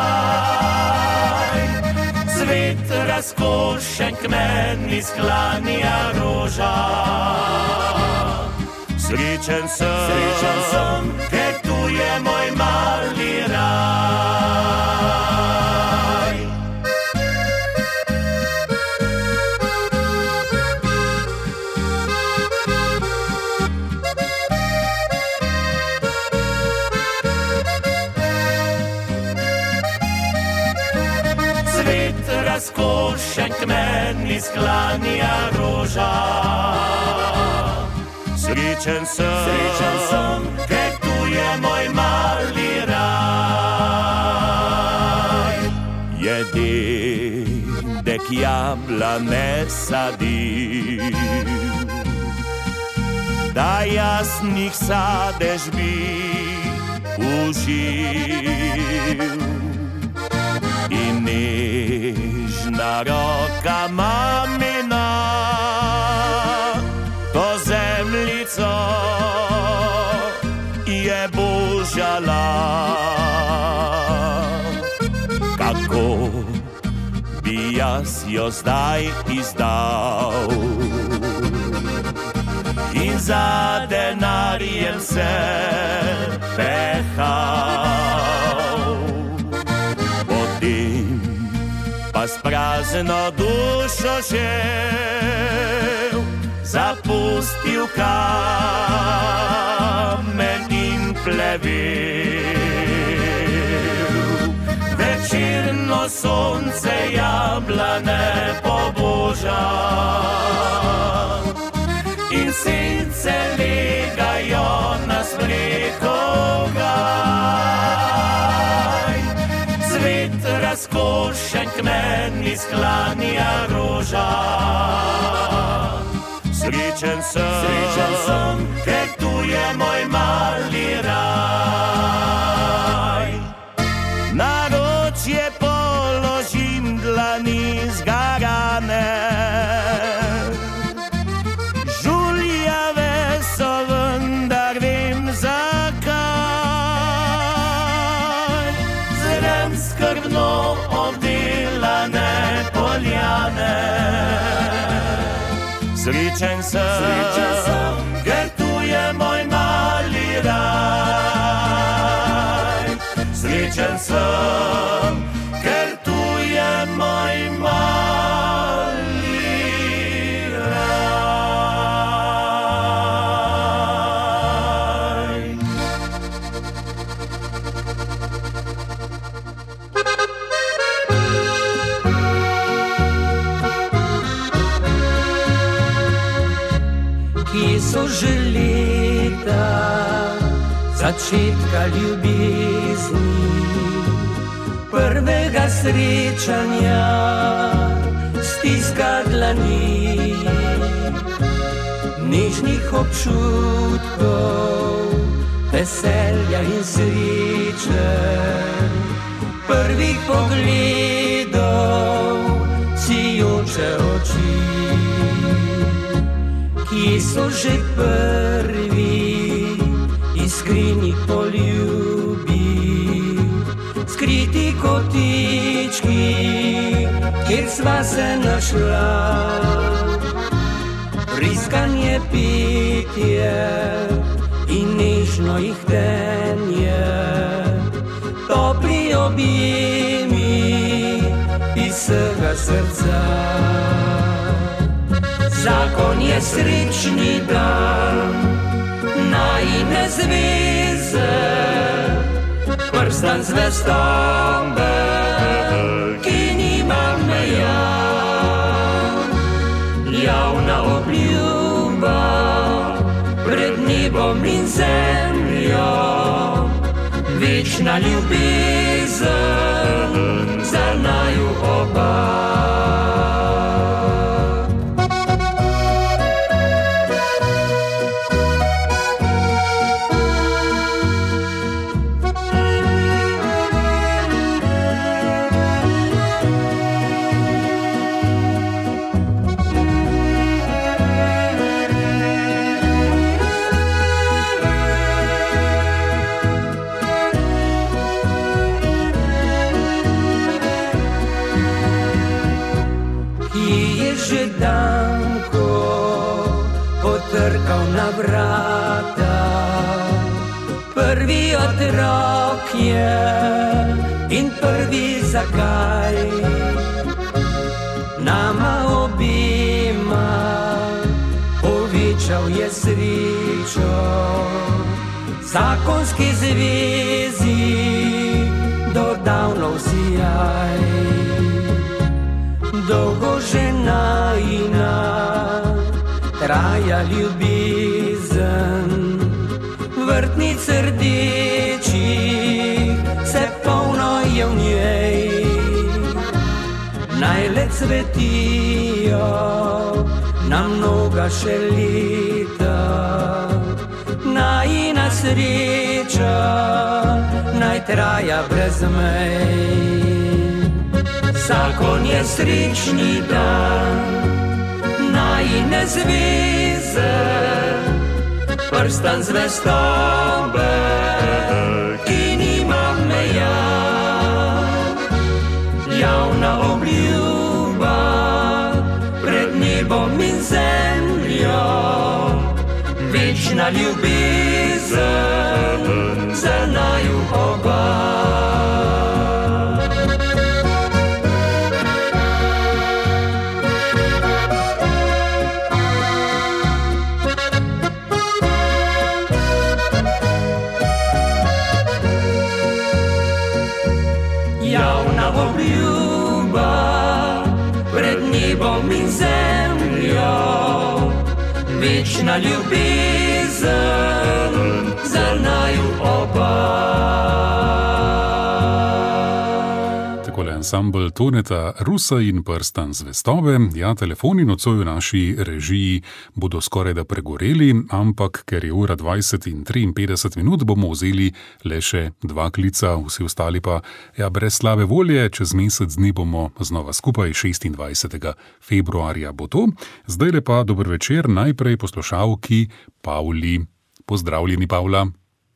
Svet razkošen k meni sklanja roža. Srečen sem, srečen sem, ker tu je moj mali raj. Svet razkošen k meni sklanja roža. Srečen sem, srečen sem, ker tu je moj mali raj. Je dedek jablane sadil, da jasnih sadež bi užil. In nežna roka mamina to zemljico je božala. Kako bi jaz jo zdaj izdal in za denarjem se pehal, potem pa s prazno dušo šel, zapustil kamen in plevel. Večerno sonce jablane poboža in sence legajo na smrekov gaj. Cvet razkošen k meni sklanja roža. Srečen sem, srečen sem, ker tu je moj mali raj. Naročje položim dlani zgarane, žuljave so, vendar vem zakaj. Zrem skrbno obdelane poljane. Srečen sem, srečen sem, ker tu je moj mali raj. Srečen sem, ker tu je moj mali raj. Kje so že leta začetka ljubezni, prvega srečanja, stiska dlani, nežnih občutkov, veselja in sreče, prvih pogledov, sijoče oči. Kje so že prvi iskreni poljubi, skriti kotički, kjer sva se našla. Priskanje pitje in nežno ihtenje, topli objemi iz vsega srca. Zakon je srečni dan, najine zveze, prstan zvestobe, ki nima meja. Javna obljuba pred nebom in zemljo, večna ljubezen za naju oba. Potrkal na vrata, prvi otrok je in prvi zakaj. Nama obima povečal je srečo, zakonski zvezi dodal nov sijaj. dolgo že najina traja ljubezen. Vrtnic rdečih se polno je v njej, naj le cvetijo na mnoga še leta. Najina sreča naj traja brez mej. Zakon je srečni dan najine zveze, prstan zvestobe, ki nima meja. Javna obljuba pred nebom in zemljo, večna ljubezen za naju oba. Javna obljuba pred nebom in zemljo, večna ljubezen za naju oba. Takole ansambl Toneta Rusa in Prstan zvestobe. Ja, telefoni nocoj v naši režiji bodo skoraj da pregoreli, ampak ker je ura dvajset in triinpetdeset minut, bomo vzeli le še dva klica, vsi ostali pa, ja, brez slabe volje, čez mesec dni bomo znova skupaj, šestindvajsetega februarja bo to. Zdajle pa dober večer najprej poslušalki Pavli. Pozdravljeni, Pavla.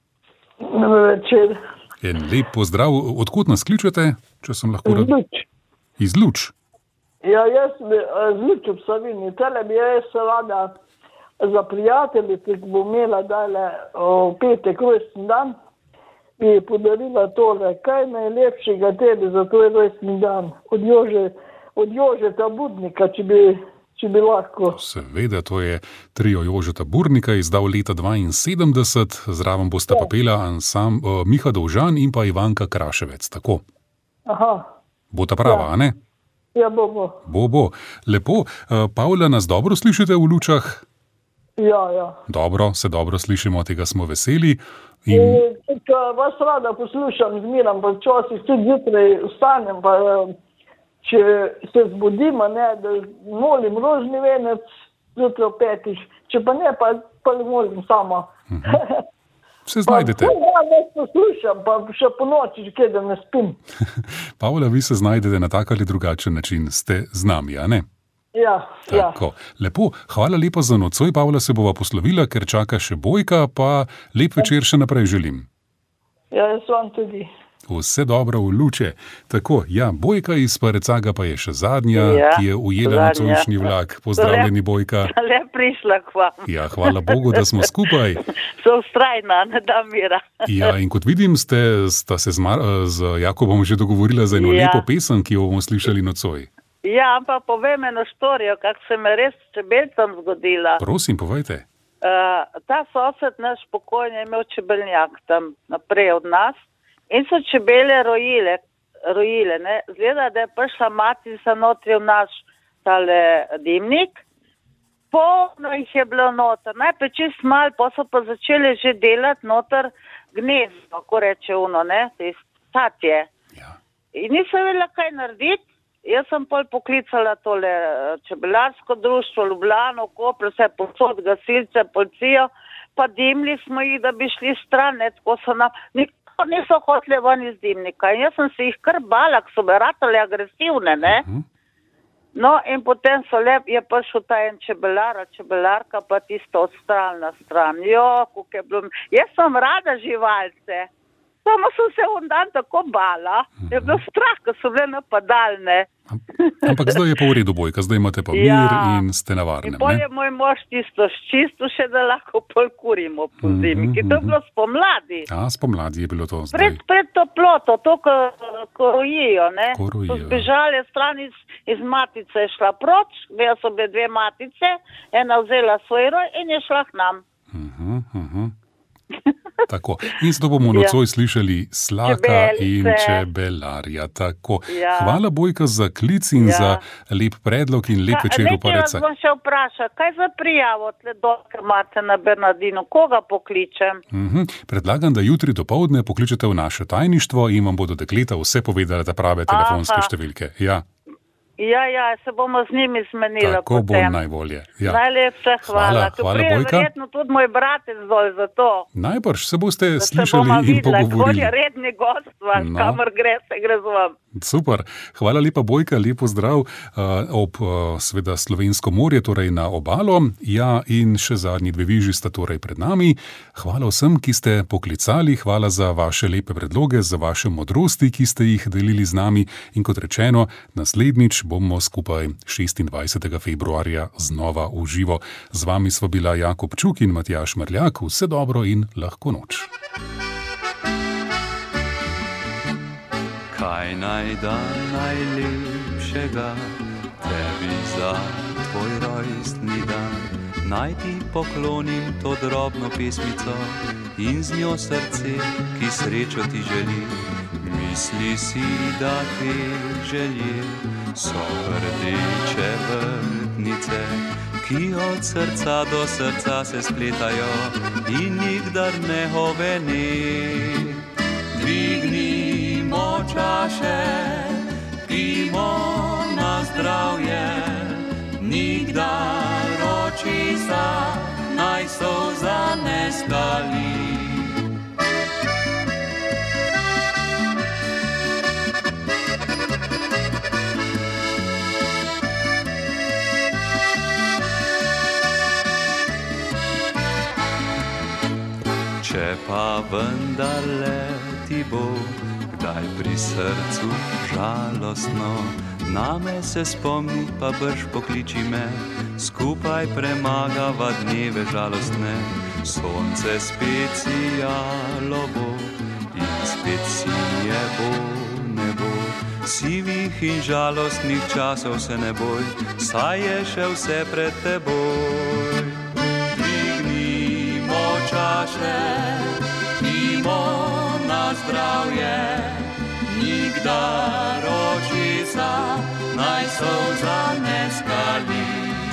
Dober večer. En lep pozdrav. Odkot nas kličete, če sem lahko... Iz Luč. Iz Luč? Ja, jaz bi z Luč v Savini. Tele bi jaz seveda za prijateljice, ki bo imela dale v petek rojstni dan, bi podarila tole, kaj najlepšega tebi za tvoj rojstni dan. Od Jože, od Jožeta Budnika, če bi, če bi lahko. Seveda, to je trio Jožeta Burnika, izdal leta dvainsedemdeset, zraven bosta pa pela ansam, uh, Miha Dovžan in pa Ivanka Kraševec, tako. Aha. Bo ta prava, Ja. a ne? Ja, bo, bo. Bo, bo. Lepo. Uh, Pavla, nas dobro slišite v Lučah? Ja, ja. Dobro, se dobro slišimo, tega smo veseli. In... In... Vas rada poslušam, zmeram, pa včasih tudi zjutraj vstanem, pa če se zbudim, ne, da molim rožni venec zjutraj ob petih, če pa ne, pa, pa molim sama. Mhm. Se znajdete. Pa, ja, ne poslušam, pa še po noči, kaj da ne spim. Pavla, vi se znajdete na tak ali drugačen način, ste z nami, a ne? Ja, ja. Tako. Lepo, hvala lepa za nocoj, Pavla se bova poslovila, ker čaka še Bojka, pa lep večer še naprej želim. Ja, jaz vam tudi. Vse dobro v Luče. Tako, ja, Bojka iz Parecaga pa je še zadnja, Ja, ki je ujela zadnja. nocojšnji vlak. Pozdravljeni, Bojka. Le prišla k vam. Ja, hvala Bogu, da smo skupaj. So ustrajna, ne da mira. Ja, in kot vidim, ste, sta se z, Mar, z Jakobom že dogovorila za eno Ja. lepo pesem, ki jo bomo slišali nocoj. Ja, ampak povem eno štorijo, kak se me res s čebeljcem zgodila. Prosim, povejte. Uh, ta sosed naš pokojni je imel čebeljak tam naprej od nas in so čebele rojile, rojile, ne. Zgleda, da je prišla matica notri v naš tale dimnik, polno jih je bilo noter, najprej čist mal, pa so pa začeli že delati noter gnezdo, ko reče uno, ne, tatje. Ja. In nisem vedela, kaj narediti. Jaz sem pol poklicala tole čebelarsko društvo, Ljubljano, Koper, vse posod, gasilce, policijo, pa dimli smo jih, da bi šli stran, ne, tako so nam, nikoli niso hoteli ven iz dimnika. In jaz sem se jih kar bala, ko so me ratale agresivne, ne. Mhm. No, in potem so lep, je prišel ta en čebelar, čebelarka, pa tisto odstralna stran. Jo, kako je bilo, jaz sem rada živalce. Samo sem se on dan tako bala, je bilo strah, ko so bile napadalne. Ampak zdaj je pa v redu, Bojka, zdaj imate pa mir Ja. in ste na varnem, In pol ne? je moj mož tisto ščistil še, da lahko pol kurimo po zimi, ki to je bilo spomladi. A, spomladi je bilo to zdaj. Pred, pred toploto, to, ko, ko rojijo, ne. Ko rojijo. So zbežali stran iz, iz matice, je šla proč, dve so bile dve matice, ena vzela svoj roj in je šla k nam. Uh-huh, uh-huh. Tako. In zato bomo nocoj slišali Slaka Čebelice. in Čebelarja. Tako. Ja. Hvala, Bojka, za klic in Ja. za lep predlog in lep večer v Nekaj vas Parecah. bom še vprašal, kaj za prijavo tle dol, ker imate na Bernardinu, koga pokličem? Mhm. Predlagam, da jutri dopoldne pokličete v naše tajništvo in vam bodo dekleta vse povedala te prave telefonske Aha. številke. Ja, Ja, ja, se bomo z njimi zmenili. tako bo potem. najbolje. Ja. Najlepša hvala. Hvala, Tu hvala, pride Bojka. verjetno tudi moj bratec dol za to. Najbrž se boste Da se slišali bomo in videla, pogovorili. kot je redni gost, vas, No. kamor gre, se gre z vam. Super, hvala lepa, Bojka, lepo zdrav uh, ob uh, seveda Slovensko morje, torej na obalo. Ja, in še zadnji dve viži sta torej pred nami. Hvala vsem, ki ste poklicali, hvala za vaše lepe predloge, za vaše modrosti, ki ste jih delili z nami. In kot rečeno, naslednjič bomo skupaj šestindvajsetega februarja znova v živo. Z vami sva bila Jakob Čuk in Matjaž Mrljak. Vse dobro in lahko noč. Kaj naj dan najlepšega tebi za tvoj rojstni dan? Naj ti poklonim to drobno pesmico in z njo srce, ki srečo ti želi. Misli si, da te želje so rdeče vrtnice, ki od srca do srca se spletajo in nikdar ne hovene. Dvignimo čaše, pijmo na zdravje, nikdar očesa naj solza ne skali. Če pa vendarle ti bo kdaj pri srcu žalostno, name se spomni, pa brž pokliči me, skupaj premagava dneve žalostne. Sonce spet sijalo bo in spet sinje bo nebo. Sivih in žalostnih časov se ne boj, saj je še vse pred teboj. Dvignimo čaše, pijmo na zdravje, nikdar očesa naj solza ne skali.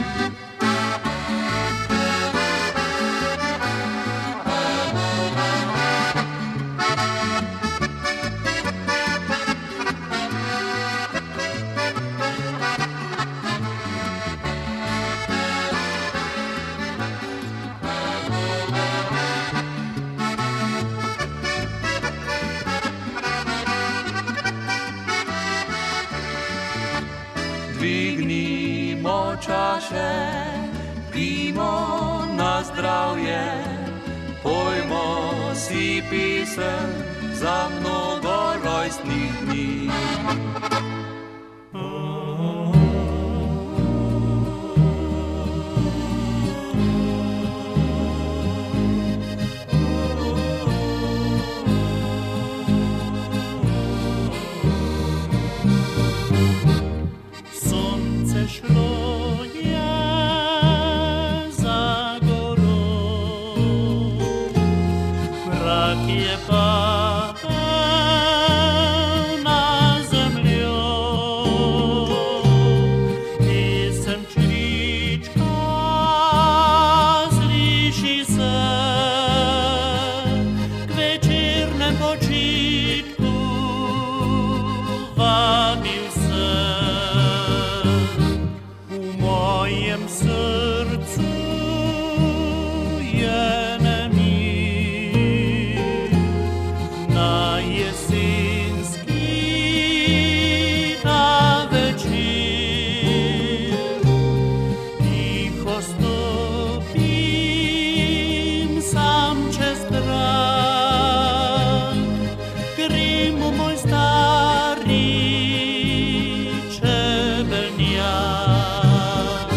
Dvignimo čaše, pijmo na zdravje, pojmo si pisem za mnogo rojstnih dni. Šlo je za goro, mrak je padel na zemljo, pesem črička sliši se k večernem počitku, vabil se. V mojem srcu je nemir na jesenski ta večer. Tiho stopim sam čez trak, grem v moj stari čebelnjak.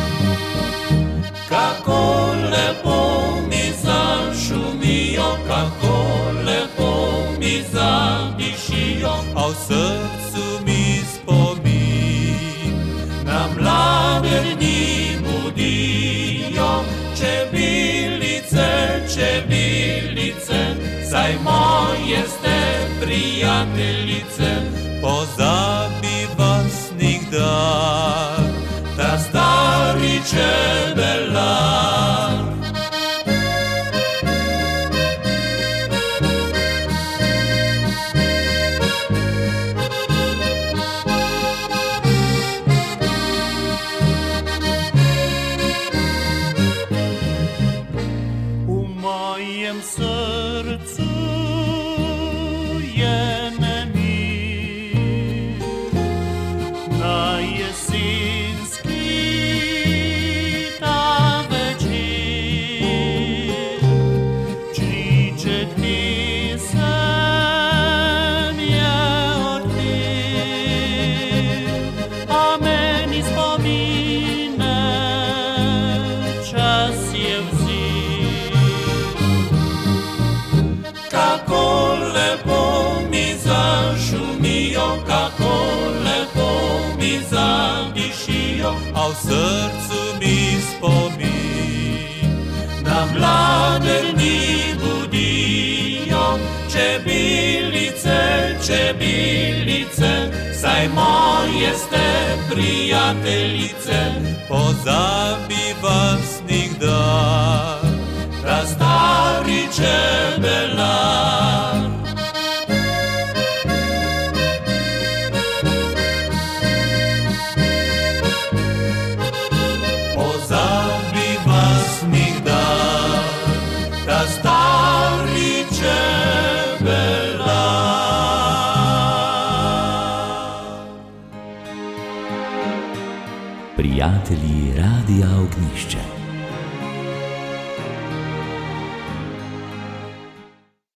Kako lepo mi zašumijo, kako lepo mi zadišijo, a v srcu mi spomin na mlade dni budijo. Čebelice, čebelice, prijateljice, pozabi vas nikdar, ta stari čebelar. A v srcu mi spomin na mlade dni budijo. Čebilice, čebilice, saj moje ste prijateljice, pozabi vas nikdar, ta stari čebelar. Prijatelji Radia Ognišče.